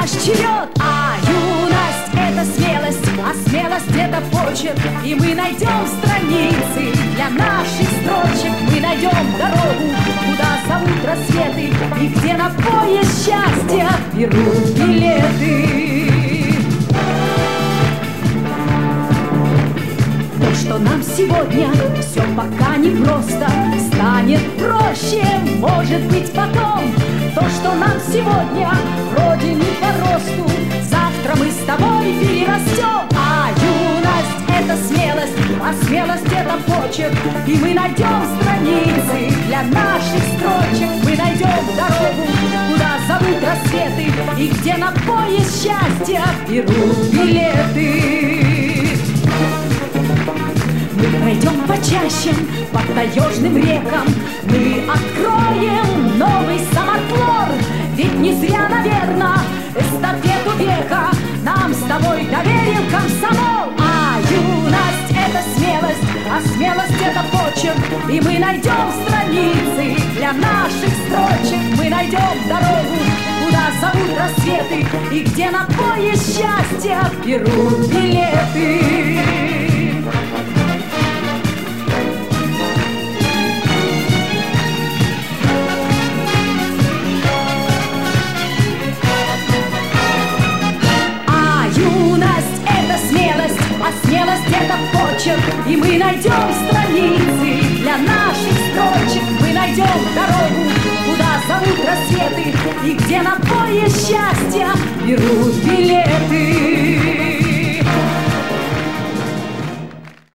наш черед. А юность — это смелость, а смелость — это почерк. И мы найдем страницы для наших строчек. Мы найдем дорогу, куда зовут рассветы, и где на поезд счастья берут билеты. То, что нам сегодня все пока не просто, станет проще, может быть, потом. То, что нам сегодня вроде не по росту, завтра мы с тобой перерастем. А юность — это смелость, а смелость — это почерк. И мы найдем страницы для наших строчек. Мы найдем дорогу, куда зовут рассветы, и где на поезд счастья берут билеты. Мы пройдем по чащам, по таежным рекам, мы откроем новый самотлор. Ведь не зря, наверно, эстафету века нам с тобой доверил комсомол. А юность — это смелость, а смелость — это почерк. И мы найдем страницы для наших строчек. Мы найдем дорогу, куда зовут рассветы, и где на поезд счастья берут билеты. А смелость — это почерк, и мы найдем страницы для наших строчек. Мы найдем дорогу, куда зовут рассветы, и где на поезд счастья берут билеты.